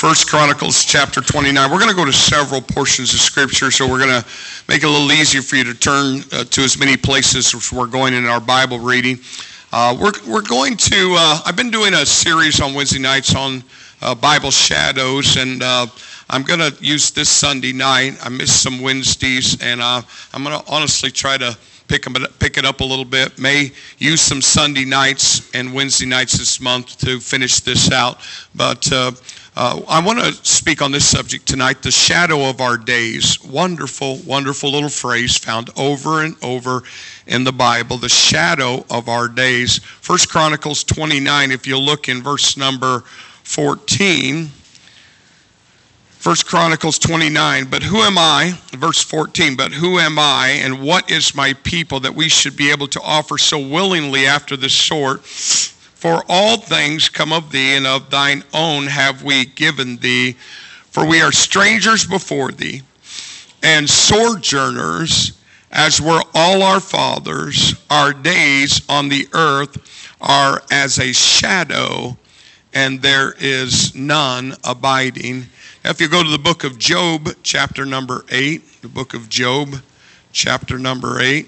First Chronicles chapter 29. We're going to go to several portions of Scripture, so we're going to make it a little easier for you to turn to as many places as we're going in our Bible reading. We're going to, I've been doing a series on Wednesday nights on Bible shadows, and I'm going to use this Sunday night. I missed some Wednesdays, and I'm going to honestly try to pick it up a little bit. May use some Sunday nights and Wednesday nights this month to finish this out, but I want to speak on this subject tonight, the shadow of our days. Wonderful, wonderful little phrase found over and over in the Bible, the shadow of our days. First Chronicles 29, if you look in verse number 14. First Chronicles 29, but who am I, verse 14, but who am I and what is my people that we should be able to offer so willingly after this sort? For all things come of thee, and of thine own have we given thee. For we are strangers before thee, and sojourners, as were all our fathers. Our days on the earth are as a shadow, and there is none abiding. Now, if you go to the book of Job, chapter number 8, the book of Job, chapter number 8.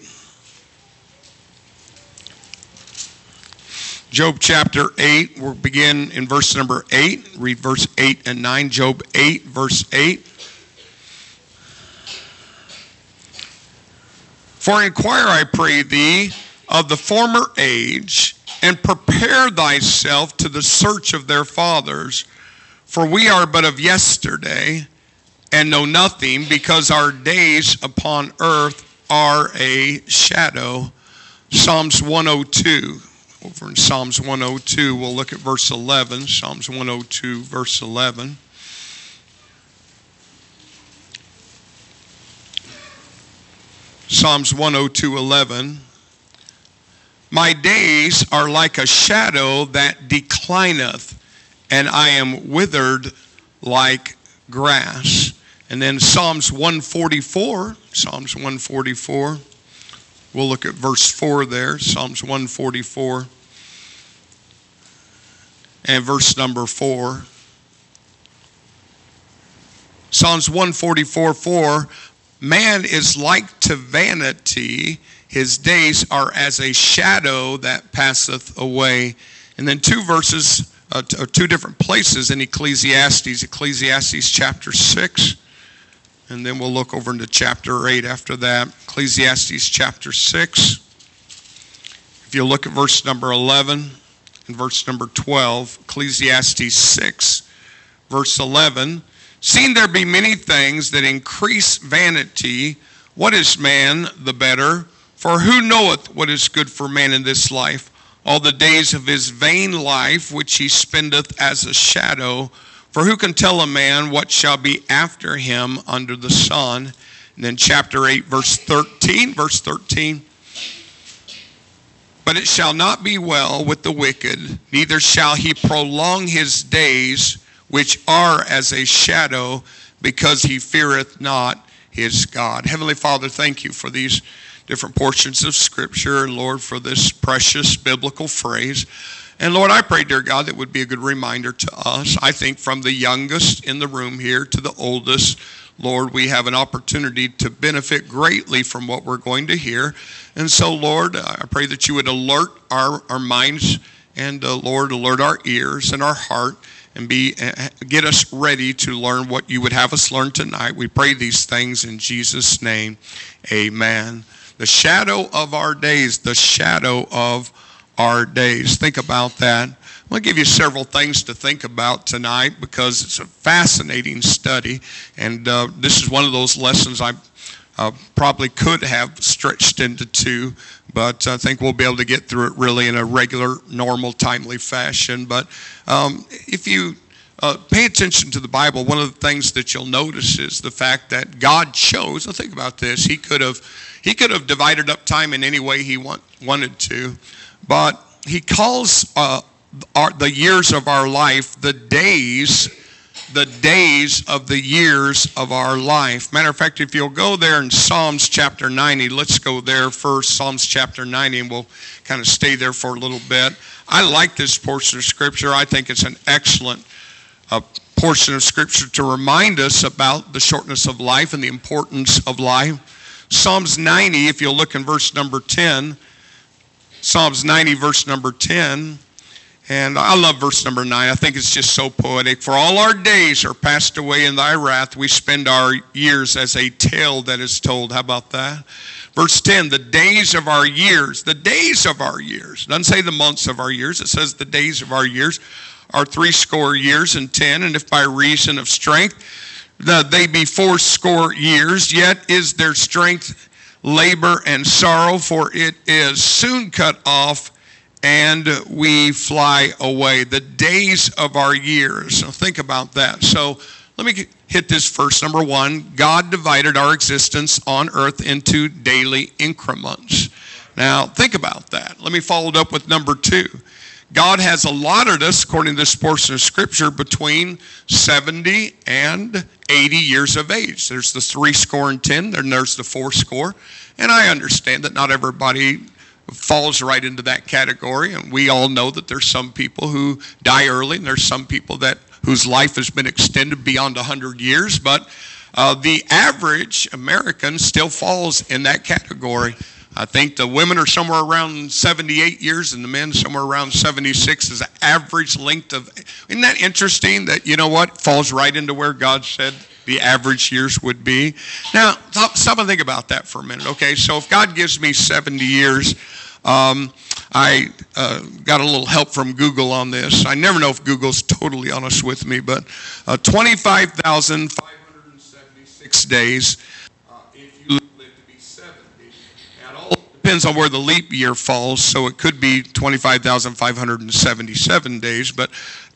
Job chapter 8, we'll begin in verse number 8. Read verse 8 and 9. Job 8, verse 8. For inquire, I pray thee, of the former age, and prepare thyself to the search of their fathers. For we are but of yesterday, and know nothing, because our days upon earth are a shadow. Psalms 102. Over in Psalms 102, we'll look at verse 11. Psalms 102, verse 11. Psalms 102, 11. My days are like a shadow that declineth, and I am withered like grass. And then Psalms 144, Psalms 144. We'll look at verse 4 there, Psalms 144. And verse number 4. Psalms 144, 4. Man is like to vanity. His days are as a shadow that passeth away. And then two verses, two different places in Ecclesiastes. Ecclesiastes chapter 6. And then we'll look over into chapter 8 after that. Ecclesiastes chapter 6. If you look at verse number 11 and verse number 12, Ecclesiastes 6, verse 11. Seeing there be many things that increase vanity, what is man the better? For who knoweth what is good for man in this life? All the days of his vain life, which he spendeth as a shadow. For who can tell a man what shall be after him under the sun? And then chapter 8, verse 13. Verse 13. But it shall not be well with the wicked, neither shall he prolong his days, which are as a shadow, because he feareth not his God. Heavenly Father, thank you for these different portions of Scripture, and Lord, for this precious biblical phrase. And Lord, I pray, dear God, that would be a good reminder to us. I think from the youngest in the room here to the oldest, Lord, we have an opportunity to benefit greatly from what we're going to hear. And so, Lord, I pray that you would alert our minds and, Lord, alert our ears and our heart and get us ready to learn what you would have us learn tonight. We pray these things in Jesus' name. Amen. The shadow of our days, the shadow of our days. Think about that. I'm going to give you several things to think about tonight because it's a fascinating study, and this is one of those lessons I probably could have stretched into two, but I think we'll be able to get through it really in a regular, normal, timely fashion. But if you pay attention to the Bible, one of the things that you'll notice is the fact that God chose. Now think about this. He could have divided up time in any way he wanted to, but he calls the years of our life the days of the years of our life. Matter of fact, if you'll go there in Psalms chapter 90, let's go there first, Psalms chapter 90, and we'll kind of stay there for a little bit. I like this portion of Scripture. I think it's an excellent portion of Scripture to remind us about the shortness of life and the importance of life. Psalms 90, if you'll look in verse number 10. Psalms 90, verse number 10. And I love verse number 9. I think it's just so poetic. For all our days are passed away in thy wrath. We spend our years as a tale that is told. How about that? Verse 10, the days of our years. The days of our years. It doesn't say the months of our years. It says the days of our years are 80 years and 10. And if by reason of strength they be 80 years, yet is their strength labor and sorrow, for it is soon cut off, and we fly away. The days of our years. So think about that. So let me hit this first. Number one, God divided our existence on earth into daily increments. Now, think about that. Let me follow it up with number two. God has allotted us, according to this portion of Scripture, between 70 and 80 years of age. There's the 80, then there's the 80. And I understand that not everybody falls right into that category, and we all know that there's some people who die early, and there's some people whose life has been extended beyond 100 years, but the average American still falls in that category. I think the women are somewhere around 78 years, and the men somewhere around 76 is the average length of. Isn't that interesting that, you know what, falls right into where God said the average years would be? Now, stop and think about that for a minute. Okay, so if God gives me 70 years, I got a little help from Google on this. I never know if Google's totally honest with me, but 25,576 days if you live to be 70. Now, it all depends on where the leap year falls, so it could be 25,577 days, but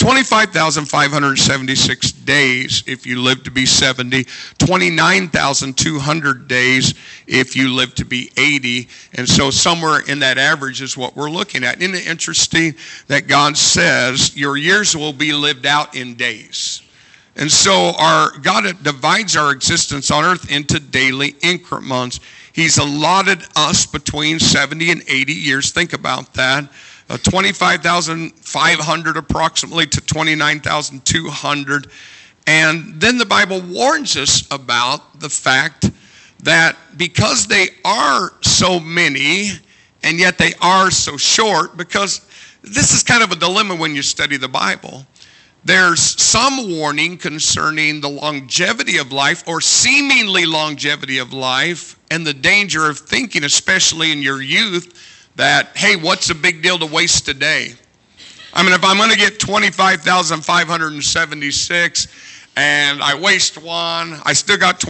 25,576 days if you live to be 70, 29,200 days if you live to be 80, and so somewhere in that average is what we're looking at. Isn't it interesting that God says your years will be lived out in days? And so God divides our existence on earth into daily increments. He's allotted us between 70 and 80 years. Think about that. 25,500 approximately to 29,200. And then the Bible warns us about the fact that because they are so many and yet they are so short, because this is kind of a dilemma when you study the Bible. There's some warning concerning the longevity of life or seemingly longevity of life and the danger of thinking, especially in your youth, that, hey, what's the big deal to waste a day? I mean, if I'm going to get 25,576 and I waste one, I still got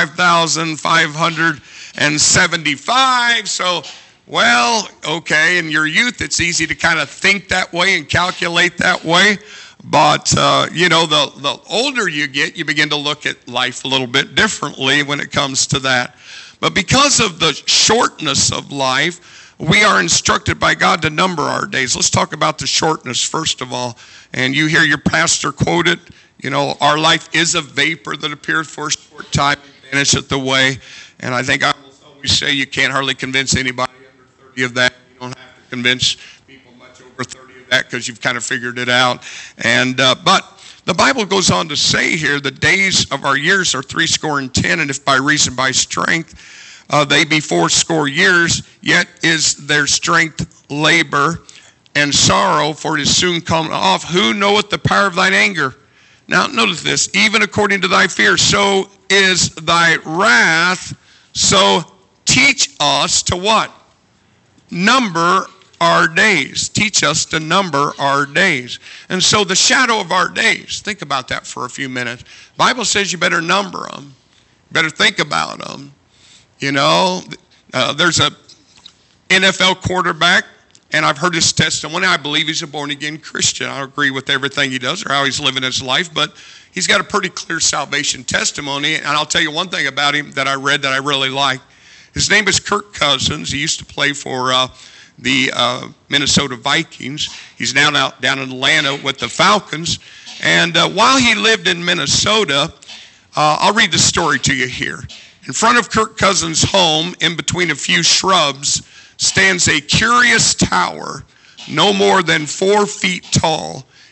25,575. So, well, okay, in your youth, it's easy to kind of think that way and calculate that way. But, the older you get, you begin to look at life a little bit differently when it comes to that. But because of the shortness of life, we are instructed by God to number our days. Let's talk about the shortness first of all. And you hear your pastor quote it, our life is a vapor that appears for a short time and vanisheth away. And I think I always say you can't hardly convince anybody under 30 of that. You don't have to convince people much over 30 of that because you've kind of figured it out. And but the Bible goes on to say here, the days of our years are 80, and if by reason by strength they be 80 years, yet is their strength labor and sorrow, for it is soon come off. Who knoweth the power of thine anger? Now, notice this. Even according to thy fear, so is thy wrath. So teach us to what? Number our days. Teach us to number our days. And so the shadow of our days, think about that for a few minutes. The Bible says you better number them. You better think about them. There's a NFL quarterback, and I've heard his testimony. I believe he's a born-again Christian. I agree with everything he does or how he's living his life, but he's got a pretty clear salvation testimony, and I'll tell you one thing about him that I read that I really like. His name is Kirk Cousins. He used to play for the Minnesota Vikings. He's now down in Atlanta with the Falcons, and while he lived in Minnesota, I'll read the story to you here. In front of Kirk Cousins' home, in between a few shrubs, stands a curious tower, no more than 4 feet tall.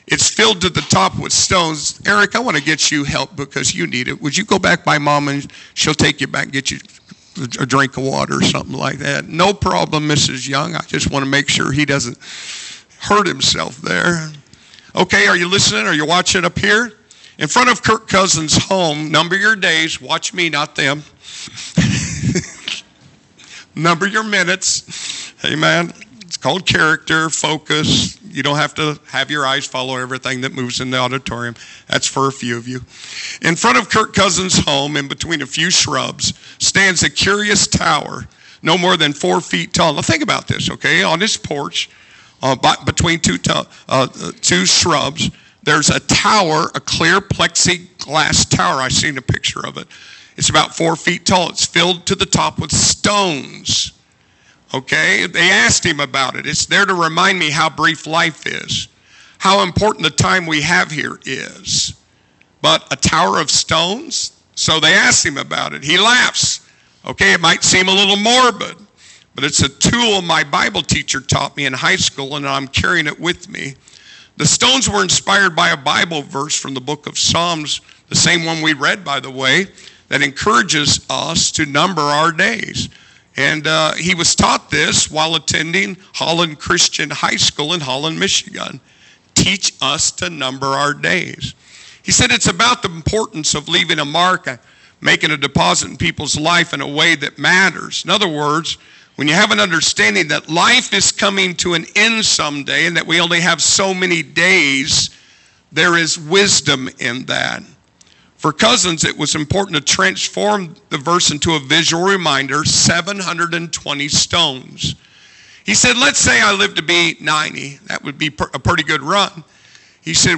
It's filled to the top with stones. Eric, I want to get you help because you need it. Would you go back by Mom and she'll take you back and get you a drink of water or something like that? No problem, Mrs. Young. I just want to make sure he doesn't hurt himself there. Okay, are you listening? Are you watching up here? In front of Kirk Cousins' home, number your days. Watch me, not them. Number your minutes. Amen. It's called character, focus. You don't have to have your eyes follow everything that moves in the auditorium. That's for a few of you. In front of Kirk Cousins' home, in between a few shrubs, stands a curious tower, no more than 4 feet tall. Now think about this, okay? On his porch, between two shrubs, there's a tower, a clear plexiglass tower. I've seen a picture of it. It's about 4 feet tall. It's filled to the top with stones. Okay, they asked him about it. It's there to remind me how brief life is, how important the time we have here is. But a tower of stones? So they asked him about it. He laughs. Okay, it might seem a little morbid, but it's a tool my Bible teacher taught me in high school, and I'm carrying it with me. The stones were inspired by a Bible verse from the book of Psalms, the same one we read, by the way, that encourages us to number our days. And he was taught this while attending Holland Christian High School in Holland, Michigan. Teach us to number our days. He said it's about the importance of leaving a mark, making a deposit in people's life in a way that matters. In other words, when you have an understanding that life is coming to an end someday and that we only have so many days, there is wisdom in that. For Cousins, it was important to transform the verse into a visual reminder, 720 stones. He said, let's say I live to be 90. That would be a pretty good run. He said,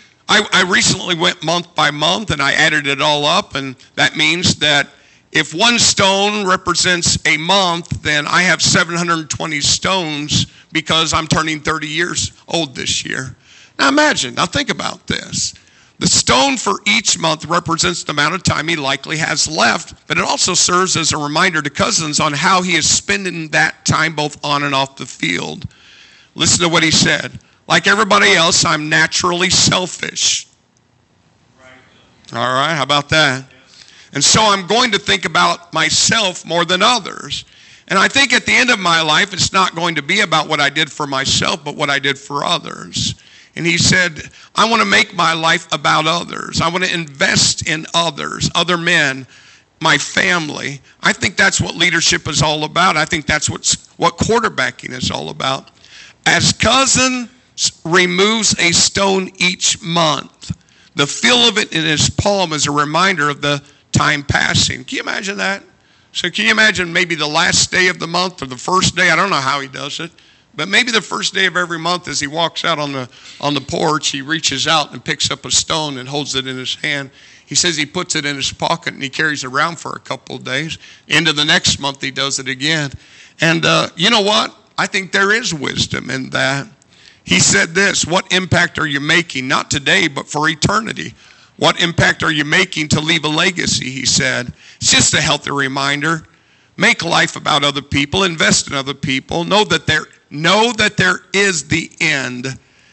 I recently went month by month and I added it all up, and that means that if one stone represents a month, then I have 720 stones because I'm turning 30 years old this year. Now imagine, now think about this. The stone for each month represents the amount of time he likely has left, but it also serves as a reminder to Cousins on how he is spending that time both on and off the field. Listen to what he said. Like everybody else, I'm naturally selfish. All right, how about that? And so I'm going to think about myself more than others. And I think at the end of my life, it's not going to be about what I did for myself, but what I did for others. And he said, I want to make my life about others. I want to invest in others, other men, my family. I think that's what leadership is all about. I think that's what quarterbacking is all about. As Cousins removes a stone each month, the feel of it in his palm is a reminder of the time passing. Can you imagine that? So can you imagine maybe the last day of the month or the first day? I don't know how he does it. But maybe the first day of every month as he walks out on the porch, he reaches out and picks up a stone and holds it in his hand. He says he puts it in his pocket and he carries it around for a couple of days. Into the next month, he does it again. And you know what? I think there is wisdom in that. He said this, what impact are you making? Not today, but for eternity. What impact are you making to leave a legacy, he said. It's just a healthy reminder. Make life about other people. Invest in other people. Know that there is the end.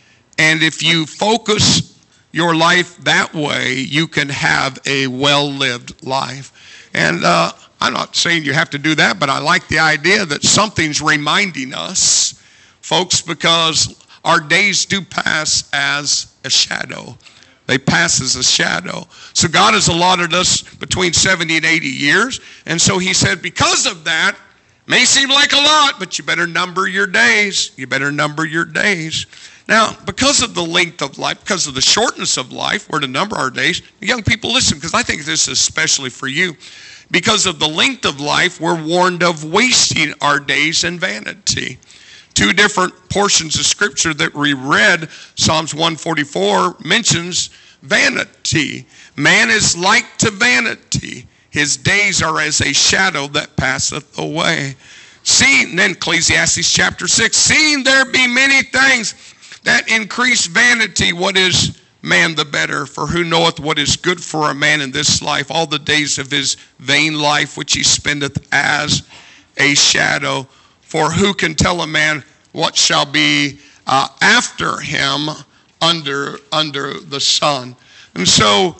And if you focus your life that way, you can have a well-lived life. And I'm not saying you have to do that, but I like the idea that something's reminding us, folks, because our days do pass as a shadow. They pass as a shadow. So God has allotted us between 70 and 80 years. And so he said, because of that, may seem like a lot, but you better number your days. You better number your days. Now, because of the length of life, because of the shortness of life, we're to number our days. Young people, listen, because I think this is especially for you. Because of the length of life, we're warned of wasting our days in vanity. Two different portions of scripture that we read, Psalms 144 mentions vanity. Man is like to vanity. His days are as a shadow that passeth away. Seeing, then Ecclesiastes chapter 6, seeing there be many things that increase vanity, what is man the better? For who knoweth what is good for a man in this life, all the days of his vain life which he spendeth as a shadow. For who can tell a man what shall be after him? under the sun. And so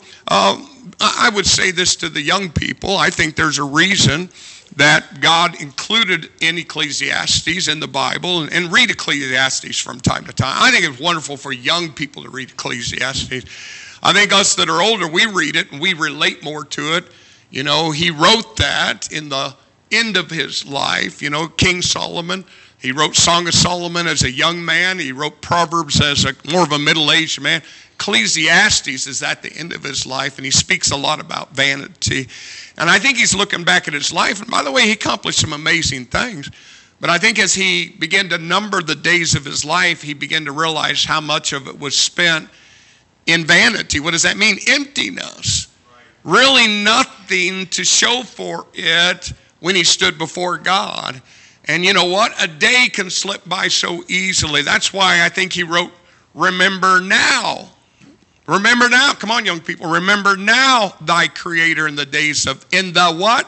I would say this to the young people. I think there's a reason that God included in Ecclesiastes in the Bible, and read Ecclesiastes from time to time. I think it's wonderful for young people to read Ecclesiastes. I think us that are older, we read it and we relate more to it. You know, he wrote that in the end of his life. You know, King Solomon, he wrote Song of Solomon as a young man. He wrote Proverbs as more of a middle-aged man. Ecclesiastes is at the end of his life, and he speaks a lot about vanity. And I think he's looking back at his life. And by the way, he accomplished some amazing things. But I think as he began to number the days of his life, he began to realize how much of it was spent in vanity. What does that mean? Emptiness. Really nothing to show for it when he stood before God. And you know what? A day can slip by so easily. That's why I think he wrote, remember now. Remember now. Come on, young people. Remember now thy Creator in the what?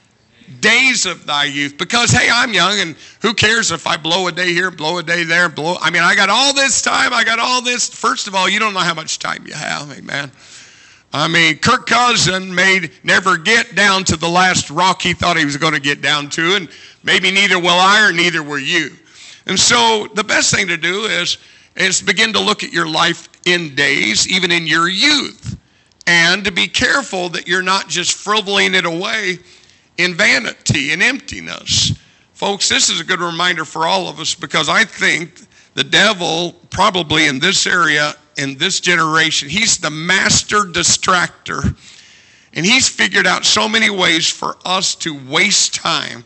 Days of thy youth. Because, hey, I'm young, and who cares if I blow a day here, blow a day there, I got all this time, I got all this. First of all, you don't know how much time you have, amen. I mean, Kirk Cousin may never get down to the last rock he thought he was going to get down to, and maybe neither will I or neither will you. And so the best thing to do is begin to look at your life in days, even in your youth, and to be careful that you're not just frivoling it away in vanity and emptiness. Folks, this is a good reminder for all of us, because I think the devil, probably in this area, in this generation, he's the master distractor. And he's figured out so many ways for us to waste time.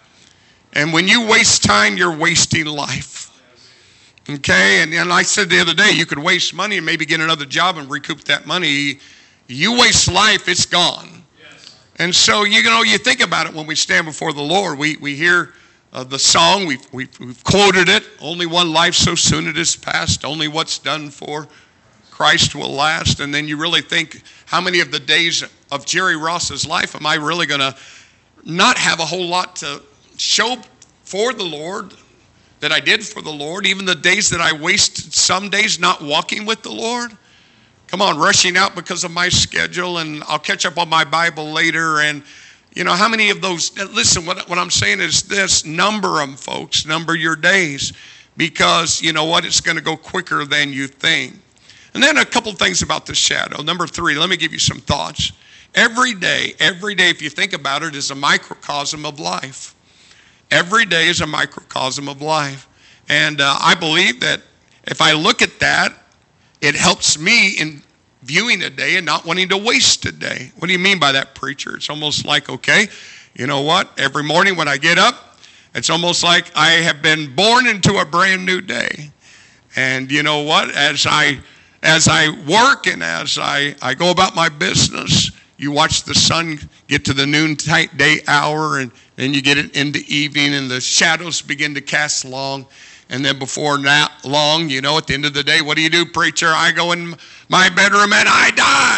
And when you waste time, you're wasting life. Okay, and I said the other day, you could waste money and maybe get another job and recoup that money. You waste life, it's gone. Yes. And so, you think about it when we stand before the Lord. We hear the song, we've quoted it, only one life so soon it is past, only what's done for Christ will last. And then you really think, how many of the days of Jerry Ross's life am I really going to not have a whole lot to show for the Lord that I did for the Lord? Even the days that I wasted, some days not walking with the Lord. Come on, rushing out because of my schedule, and I'll catch up on my Bible later. And how many of those, listen, what I'm saying is this: number them, folks, number your days, because you know what, it's going to go quicker than you think. And then a couple things about the shadow. Number 3, let me give you some thoughts. Every day, if you think about it, is a microcosm of life. Every day is a microcosm of life. And I believe that if I look at that, it helps me in viewing a day and not wanting to waste a day. What do you mean by that, preacher? It's almost like, okay, you know what? Every morning when I get up, it's almost like I have been born into a brand new day. And you know what? As I work and as I go about my business, you watch the sun get to the noonday hour, and then you get it into evening, and the shadows begin to cast long. And then before not long, at the end of the day, what do you do, preacher? I go in my bedroom and I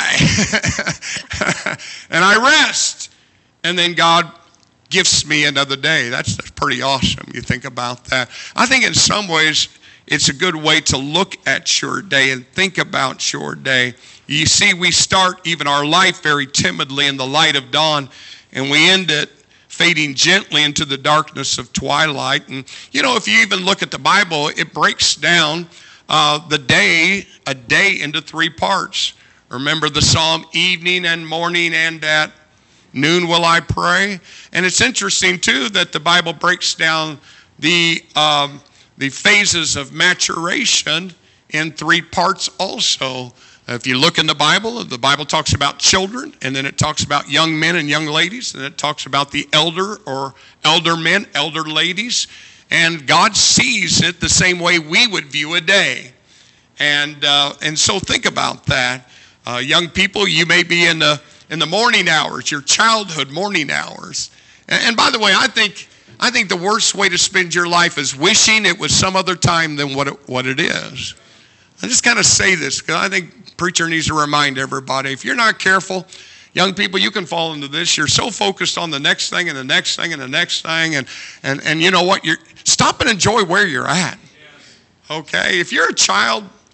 die. And I rest. And then God gifts me another day. That's pretty awesome. You think about that. I think in some ways, it's a good way to look at your day and think about your day. You see, we start even our life very timidly in the light of dawn, and we end it fading gently into the darkness of twilight. And, if you even look at the Bible, it breaks down a day into 3 parts. Remember the psalm, evening and morning and at noon will I pray. And it's interesting, too, that the Bible breaks down the phases of maturation in 3 parts also. If you look in the Bible talks about children, and then it talks about young men and young ladies, and it talks about the elder or elder men, elder ladies. And God sees it the same way we would view a day. And so think about that. Young people, you may be in the morning hours, your childhood morning hours. And by the way, I think the worst way to spend your life is wishing it was some other time than what it is. I just kind of say this because I think preacher needs to remind everybody, if you're not careful, young people, you can fall into this. You're so focused on the next thing and the next thing and the next thing, and you know what? Stop and enjoy where you're at. Okay? If you're a child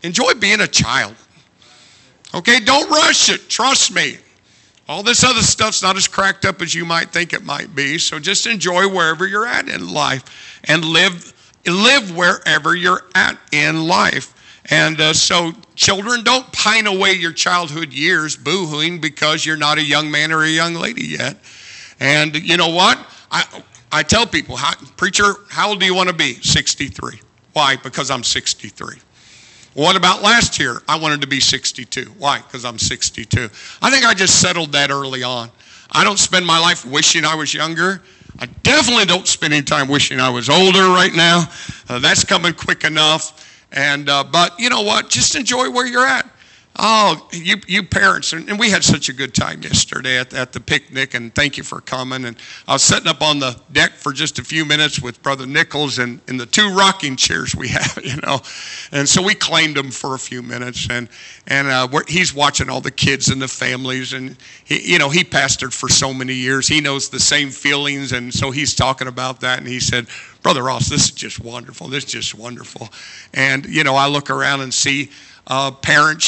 Enjoy being a child. Okay, don't rush it. Trust me. All this other stuff's not as cracked up as you might think it might be. So just enjoy wherever you're at in life and live wherever you're at in life. And so children, don't pine away your childhood years boo-hooing because you're not a young man or a young lady yet. And you know what? I tell people, preacher, how old do you want to be? 63. Why? Because I'm 63. What about last year? I wanted to be 62. Why? Because I'm 62. I think I just settled that early on. I don't spend my life wishing I was younger. I definitely don't spend any time wishing I was older right now. That's coming quick enough. And but you know what? Just enjoy where you're at. Oh, you parents, and we had such a good time yesterday at the picnic, and thank you for coming. And I was sitting up on the deck for just a few minutes with Brother Nichols and in the 2 rocking chairs we have, And so we claimed them for a few minutes, and he's watching all the kids and the families, and he pastored for so many years. He knows the same feelings, and so he's talking about that, and he said, Brother Ross, this is just wonderful. This is just wonderful. And, I look around and see parents,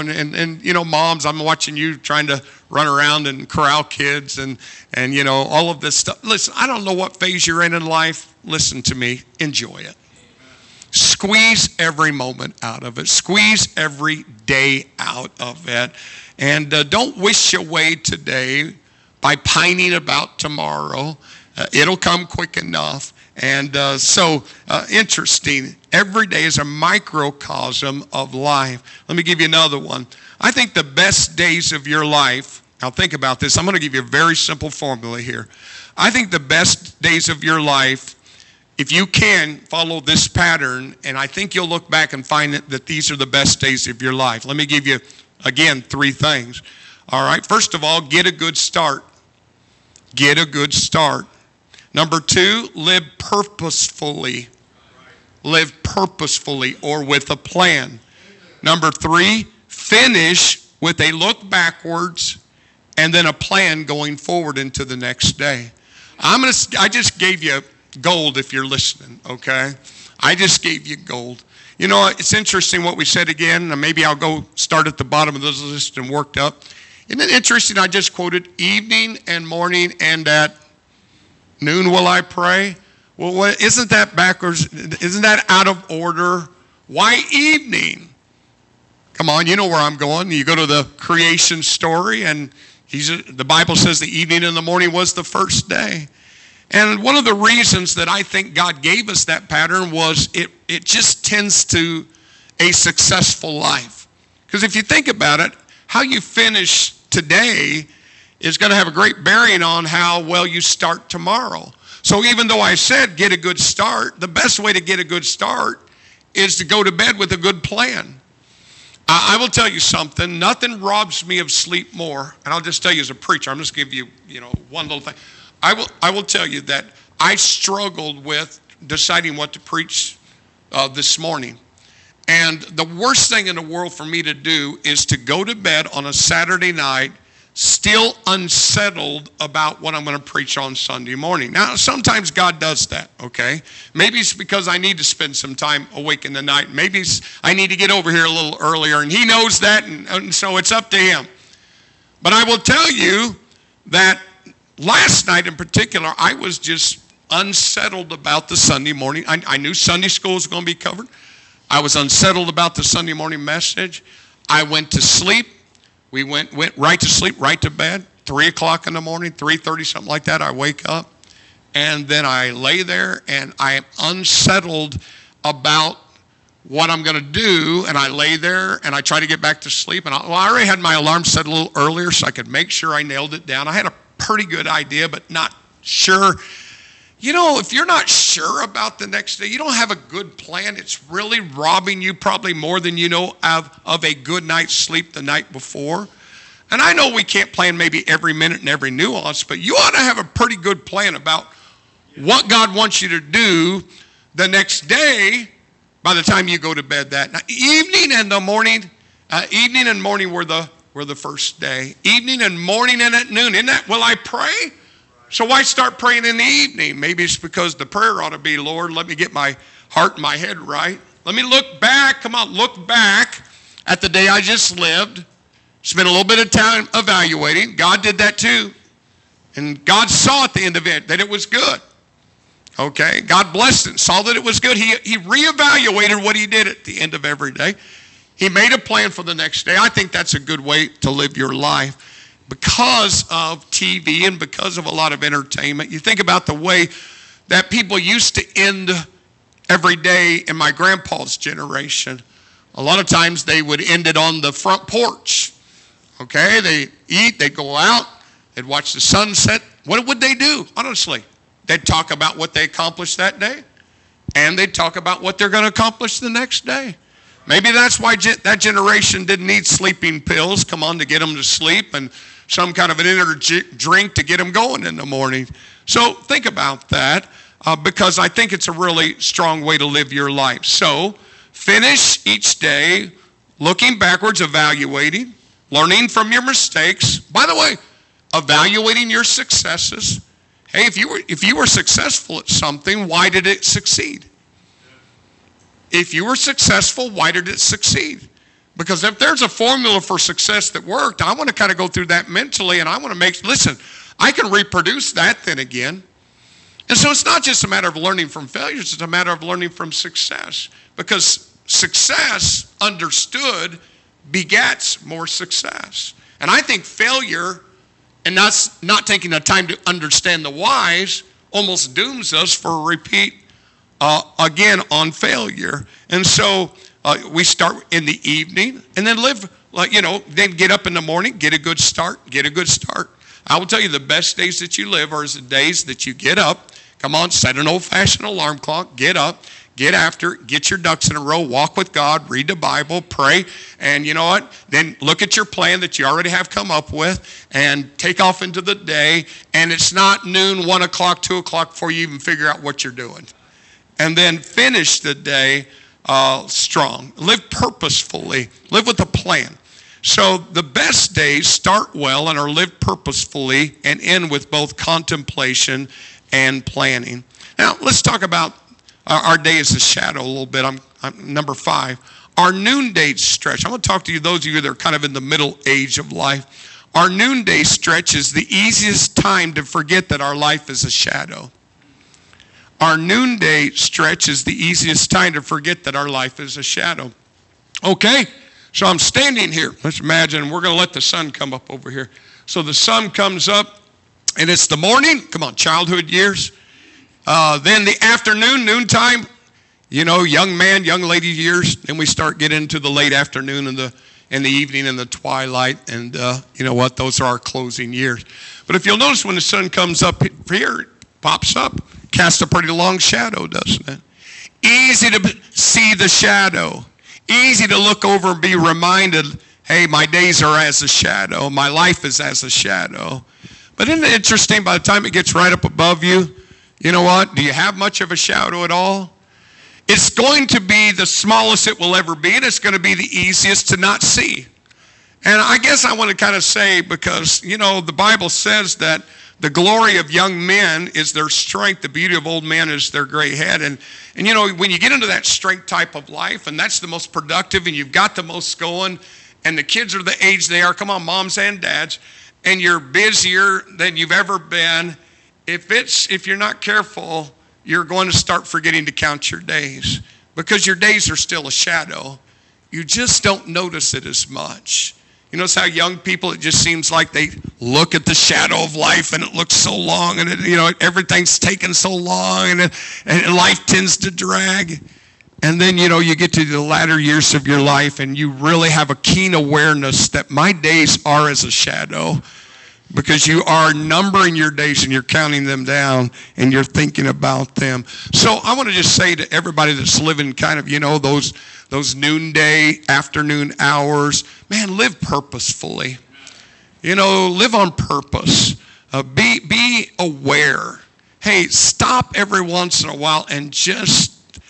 and moms. I'm watching you trying to run around and corral kids and all of this stuff. Listen, I don't know what phase you're in life. Listen to me. Enjoy it. Squeeze every moment out of it. Squeeze every day out of it. And don't wish away today by pining about tomorrow. It'll come quick enough. And so interesting. Every day is a microcosm of life. Let me give you another one. I think the best days of your life, now think about this. I'm going to give you a very simple formula here. I think the best days of your life, if you can follow this pattern, and I think you'll look back and find that these are the best days of your life. Let me give you, again, 3 things. All right. First of all, get a good start. Get a good start. Number 2, live purposefully. Live purposefully or with a plan. Number 3, finish with a look backwards and then a plan going forward into the next day. I just gave you gold if you're listening, okay? I just gave you gold. It's interesting what we said again. Maybe I'll go start at the bottom of this list and worked up. Isn't it interesting? I just quoted evening and morning and at noon will I pray. Well, isn't that backwards? Isn't that out of order? Why evening? Come on, you know where I'm going. You go to the creation story, and the Bible says the evening and the morning was the first day. And one of the reasons that I think God gave us that pattern was it just tends to a successful life. Because if you think about it, how you finish today is going to have a great bearing on how well you start tomorrow. So even though I said get a good start, the best way to get a good start is to go to bed with a good plan. I will tell you something. Nothing robs me of sleep more. And I'll just tell you as a preacher, I'm just give you, one little thing. I will tell you that I struggled with deciding what to preach this morning. And the worst thing in the world for me to do is to go to bed on a Saturday night still unsettled about what I'm going to preach on Sunday morning. Now, sometimes God does that, okay? Maybe it's because I need to spend some time awake in the night. Maybe I need to get over here a little earlier, and he knows that, and so it's up to him. But I will tell you that last night in particular, I was just unsettled about the Sunday morning. I knew Sunday school was going to be covered. I was unsettled about the Sunday morning message. I went to sleep. We went right to sleep, right to bed, 3 o'clock in the morning, 3:30, something like that. I wake up, and then I lay there, and I am unsettled about what I'm going to do, and I lay there, and I try to get back to sleep. And I already had my alarm set a little earlier so I could make sure I nailed it down. I had a pretty good idea, but not sure. If you're not sure about the next day, you don't have a good plan, it's really robbing you probably more than you know of a good night's sleep the night before. And I know we can't plan maybe every minute and every nuance, but you ought to have a pretty good plan about what God wants you to do the next day by the time you go to bed that night. Evening and morning were the first day. Evening and morning and at noon. Isn't that, will I pray? So why start praying in the evening? Maybe it's because the prayer ought to be, Lord, let me get my heart and my head right. Let me look back. Come on, look back at the day I just lived. Spent a little bit of time evaluating. God did that too. And God saw at the end of it that it was good. Okay, God blessed it, saw that it was good. He reevaluated what he did at the end of every day. He made a plan for the next day. I think that's a good way to live your life because of TV and because of a lot of entertainment. You think about the way that people used to end every day in my grandpa's generation. A lot of times they would end it on the front porch. Okay, they eat, they go out, they'd watch the sunset. What would they do, honestly? They'd talk about what they accomplished that day, and they'd talk about what they're going to accomplish the next day. Maybe that's why that generation didn't need sleeping pills, come on, to get them to sleep, and some kind of an energy drink to get them going in the morning. So think about that, because I think it's a really strong way to live your life. So finish each day looking backwards, evaluating, learning from your mistakes. By the way, evaluating your successes. Hey, if you were successful at something, why did it succeed? If you were successful, why did it succeed? Because if there's a formula for success that worked, I want to kind of go through that mentally, and I want to listen, I can reproduce that then again. And so it's not just a matter of learning from failures, it's a matter of learning from success. Because success, understood, begets more success. And I think failure, and that's not taking the time to understand the whys, almost dooms us for a repeat again on failure. And so we start in the evening and then live, then get up in the morning, get a good start. I will tell you the best days that you live are the days that you get up. Come on, set an old-fashioned alarm clock, get up, get after it, get your ducks in a row, walk with God, read the Bible, pray, and you know what? Then look at your plan that you already have come up with and take off into the day, and it's not noon, 1 o'clock, 2 o'clock before you even figure out what you're doing. And then finish the day strong. Live purposefully. Live with a plan. So the best days start well and are lived purposefully and end with both contemplation and planning. Now, let's talk about our day as a shadow a little bit. I'm number 5. Our noonday stretch. I'm going to talk to you, those of you that are kind of in the middle age of life. Our noonday stretch is the easiest time to forget that our life is a shadow. Our noonday stretch is the easiest time to forget that our life is a shadow. Okay, so I'm standing here. Let's imagine we're going to let the sun come up over here. So the sun comes up, and it's the morning. Come on, childhood years. Then the afternoon, noontime, young man, young lady years. Then we start getting into the late afternoon and the evening and the twilight. And you know what? Those are our closing years. But if you'll notice when the sun comes up here, it pops up, casts a pretty long shadow, doesn't it? Easy to see the shadow. Easy to look over and be reminded, hey, my days are as a shadow. My life is as a shadow. But isn't it interesting, by the time it gets right up above you, you know what? Do you have much of a shadow at all? It's going to be the smallest it will ever be, and it's going to be the easiest to not see. And I guess I want to kind of say, because, the Bible says that the glory of young men is their strength. The beauty of old men is their gray head. And when you get into that strength type of life, and that's the most productive, and you've got the most going, and the kids are the age they are, come on, moms and dads, and you're busier than you've ever been, if you're not careful, you're going to start forgetting to count your days, because your days are still a shadow. You just don't notice it as much. You notice how young people, it just seems like they look at the shadow of life and it looks so long, and everything's taken so long, and life tends to drag. And then, you get to the latter years of your life and you really have a keen awareness that my days are as a shadow, because you are numbering your days and you're counting them down and you're thinking about them. So I want to just say to everybody that's living kind of, those noonday, afternoon hours, man, live purposefully. Live on purpose. Be aware. Hey, stop every once in a while and just,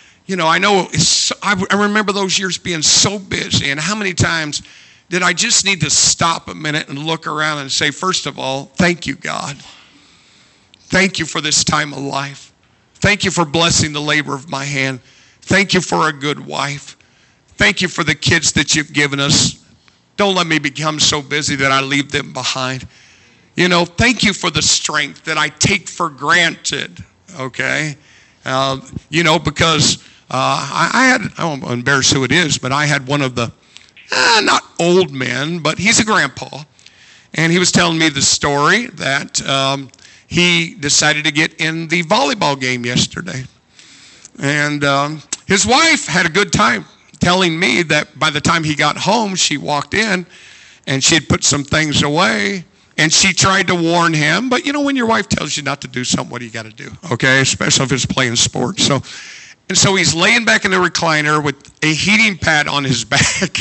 I remember those years being so busy, and how many times did I just need to stop a minute and look around and say, first of all, thank you, God. Thank you for this time of life. Thank you for blessing the labor of my hand. Thank you for a good wife. Thank you for the kids that you've given us. Don't let me become so busy that I leave them behind. You know, thank you for the strength that I take for granted, okay? You know, because I won't embarrass who it is, but I had one of the, not old men, but he's a grandpa. And he was telling me the story that he decided to get in the volleyball game yesterday. And his wife had a good time telling me that by the time he got home, she walked in and she had put some things away. And she tried to warn him, but you know, when your wife tells you not to do something, what do you got to do? Okay, especially if it's playing sports. So he's laying back in the recliner with a heating pad on his back.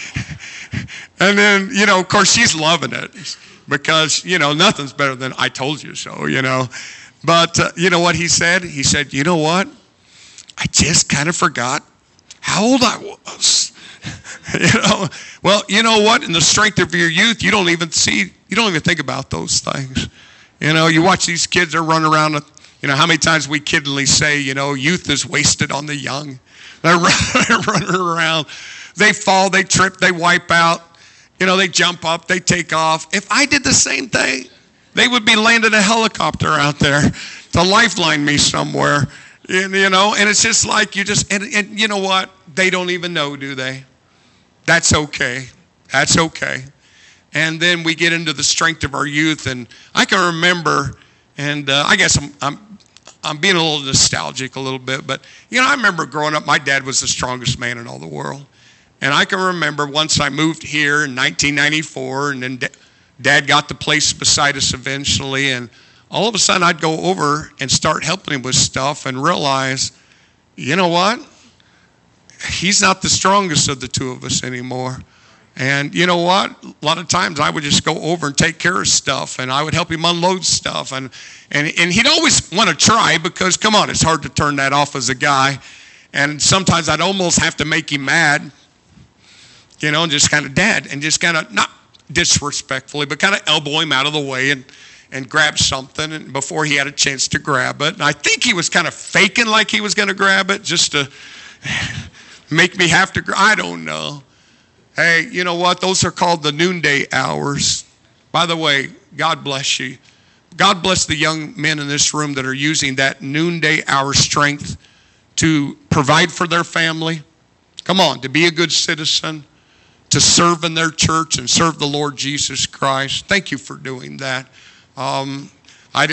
And then, you know, of course, she's loving it because, you know, nothing's better than I told you so, you know. But you know what he said? He said, you know what? I just kind of forgot how old I was. You know, well, you know what? In the strength of your youth, you don't even think about those things. You know, you watch these kids, they're running around. You know, how many times we kiddingly say, you know, youth is wasted on the young. They're running around. They fall, they trip, they wipe out. You know, they jump up, they take off. If I did the same thing, they would be landing a helicopter out there to lifeline me somewhere. You know, and it's just like and you know what? They don't even know, do they? That's okay. That's okay. And then we get into the strength of our youth, and I can remember, and I guess I'm being a little nostalgic a little bit, but you know, I remember growing up, my dad was the strongest man in all the world. And I can remember once I moved here in 1994, and then Dad got the place beside us eventually, and all of a sudden I'd go over and start helping him with stuff and realize, you know what? He's not the strongest of the two of us anymore. And you know what? A lot of times I would just go over and take care of stuff, and I would help him unload stuff. And he'd always want to try because, come on, it's hard to turn that off as a guy. And sometimes I'd almost have to make him mad, you know, and just kind of not disrespectfully, but kind of elbow him out of the way and grab something before he had a chance to grab it. And I think he was kind of faking like he was going to grab it just to make me have to I don't know. Hey, you know what? Those are called the noonday hours. By the way, God bless you. God bless the young men in this room that are using that noonday hour strength to provide for their family. Come on, to be a good citizen, to serve in their church and serve the Lord Jesus Christ. Thank you for doing that. I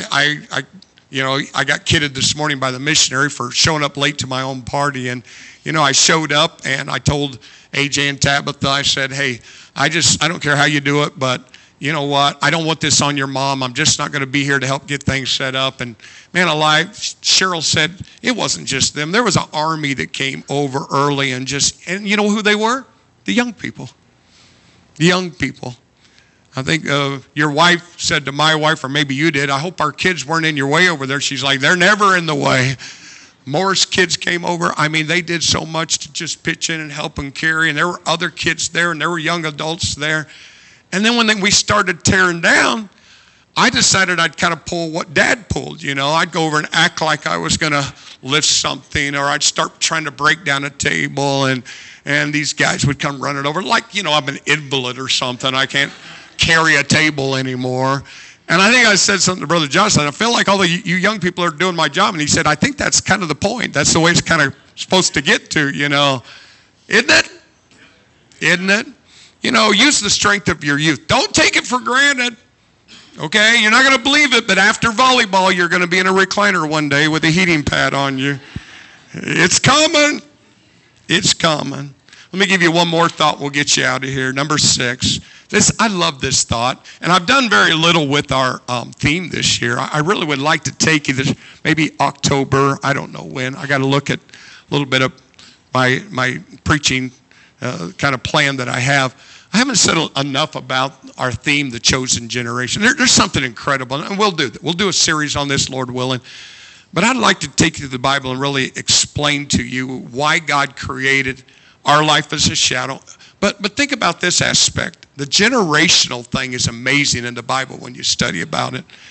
got kidded this morning by the missionary for showing up late to my own party. And, you know, I showed up and I told AJ and Tabitha, I said, hey, I don't care how you do it, but you know what? I don't want this on your mom. I'm just not going to be here to help get things set up. And man alive, Cheryl said it wasn't just them. There was an army that came over early and you know who they were? The young people. The young people. I think your wife said to my wife, or maybe you did, I hope our kids weren't in your way over there. She's like, they're never in the way. Morris kids came over. I mean, they did so much to just pitch in and help and carry. And there were other kids there, and there were young adults there. And then when we started tearing down, I decided I'd kind of pull what Dad pulled. You know, I'd go over and act like I was going to lift something, or I'd start trying to break down a table, and these guys would come running over like, you know, I'm an invalid or something. I can't carry a table anymore. And I think I said something to Brother Johnson. I feel like all the you young people are doing my job. And he said, I think that's kind of the point. That's the way it's kind of supposed to get to, you know. Isn't it? Isn't it? You know, use the strength of your youth. Don't take it for granted. Okay? You're not going to believe it, but after volleyball, you're going to be in a recliner one day with a heating pad on you. It's coming. It's coming. Let me give you one more thought. We'll get you out of here. Number 6. I love this thought, and I've done very little with our theme this year. I really would like to take you this, maybe October, I don't know when. I got to look at a little bit of my preaching kind of plan that I have. I haven't said enough about our theme, The Chosen Generation. There's something incredible, and we'll do that. We'll do a series on this, Lord willing. But I'd like to take you to the Bible and really explain to you why God created our life as a shadow. But think about this aspect. The generational thing is amazing in the Bible when you study about it.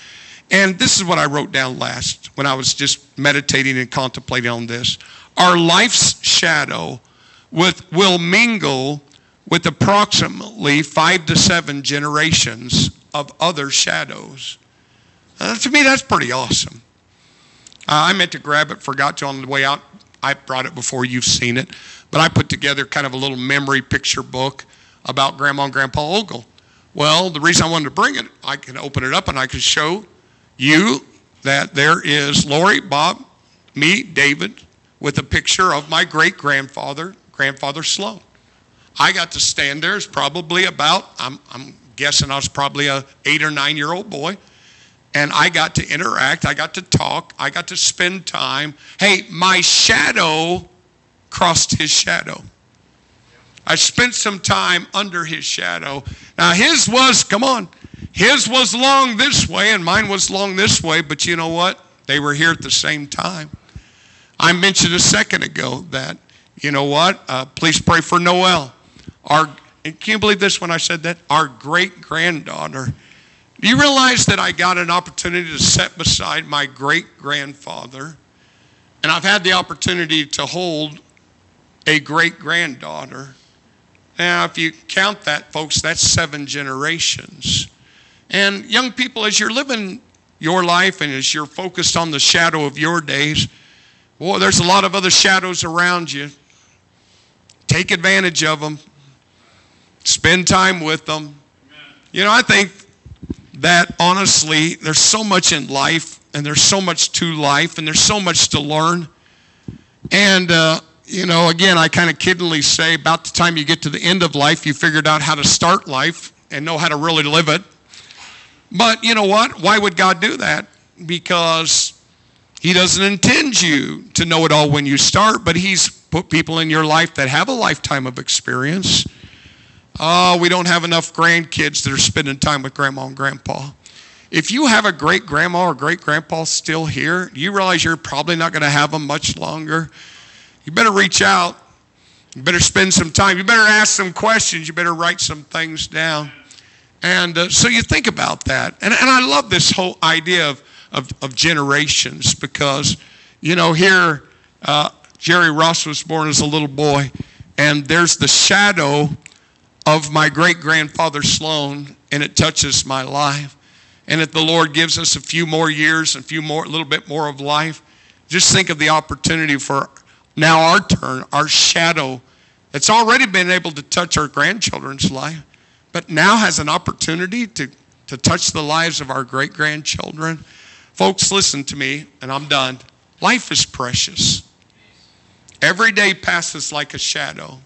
And this is what I wrote down last when I was just meditating and contemplating on this. Our life's shadow will mingle with approximately 5 to 7 generations of other shadows. To me, that's pretty awesome. I meant to grab it, forgot to on the way out. I brought it before, you've seen it. But I put together kind of a little memory picture book about Grandma and Grandpa Ogle. Well, the reason I wanted to bring it, I can open it up and I can show you that there is Lori, Bob, me, David, with a picture of my great-grandfather, Grandfather Sloan. I got to stand there as probably about, I'm guessing I was probably a 8 or 9-year-old boy. And I got to interact, I got to talk, I got to spend time. Hey, my shadow crossed his shadow. I spent some time under his shadow. Now his was long this way and mine was long this way, but you know what? They were here at the same time. I mentioned a second ago that, you know what? Please pray for Noelle. And can you believe this when I said that? Our great-granddaughter. Do you realize that I got an opportunity to sit beside my great-grandfather? And I've had the opportunity to hold a great-granddaughter. Now, if you count that, folks, that's 7 generations. And young people, as you're living your life and as you're focused on the shadow of your days, boy, there's a lot of other shadows around you. Take advantage of them. Spend time with them. You know, I think that honestly, there's so much in life, and there's so much to life, and there's so much to learn. And, you know, again, I kind of kiddingly say about the time you get to the end of life, you figured out how to start life and know how to really live it. But you know what? Why would God do that? Because he doesn't intend you to know it all when you start, but he's put people in your life that have a lifetime of experience. We don't have enough grandkids that are spending time with Grandma and Grandpa. If you have a great-grandma or great-grandpa still here, you realize you're probably not going to have them much longer. You better reach out. You better spend some time. You better ask some questions. You better write some things down. And so you think about that. And I love this whole idea of generations because, you know, here Jerry Ross was born as a little boy, and there's the shadow of my great-grandfather Sloan, and it touches my life. And if the Lord gives us a few more years, a little bit more of life, just think of the opportunity for now our turn, our shadow that's already been able to touch our grandchildren's life, but now has an opportunity to touch the lives of our great-grandchildren. Folks, listen to me, and I'm done. Life is precious. Every day passes like a shadow.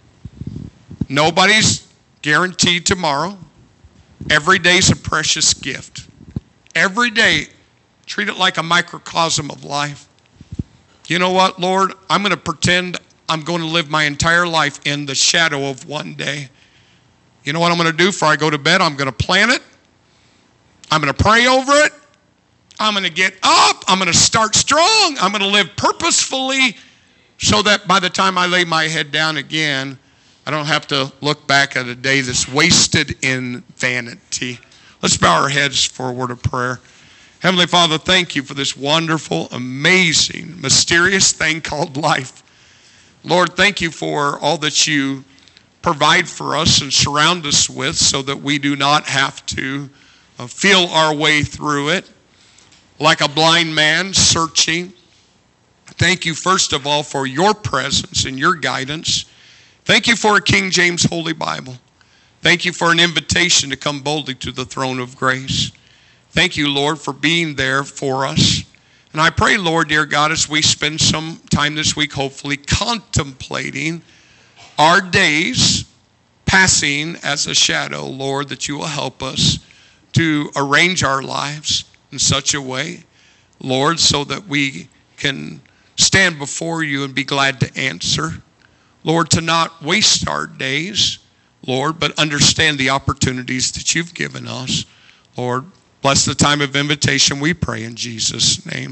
Nobody's guaranteed tomorrow. Every day's a precious gift. Every day, treat it like a microcosm of life. You know what, Lord? I'm going to pretend I'm going to live my entire life in the shadow of one day. You know what I'm going to do before I go to bed? I'm going to plan it. I'm going to pray over it. I'm going to get up. I'm going to start strong. I'm going to live purposefully so that by the time I lay my head down again, I don't have to look back at a day that's wasted in vanity. Let's bow our heads for a word of prayer. Heavenly Father, thank you for this wonderful, amazing, mysterious thing called life. Lord, thank you for all that you provide for us and surround us with so that we do not have to feel our way through it like a blind man searching. Thank you, first of all, for your presence and your guidance. Thank you for a King James Holy Bible. Thank you for an invitation to come boldly to the throne of grace. Thank you, Lord, for being there for us. And I pray, Lord, dear God, as we spend some time this week, hopefully, contemplating our days passing as a shadow, Lord, that you will help us to arrange our lives in such a way, Lord, so that we can stand before you and be glad to answer. Lord, to not waste our days, Lord, but understand the opportunities that you've given us. Lord, bless the time of invitation, we pray in Jesus' name.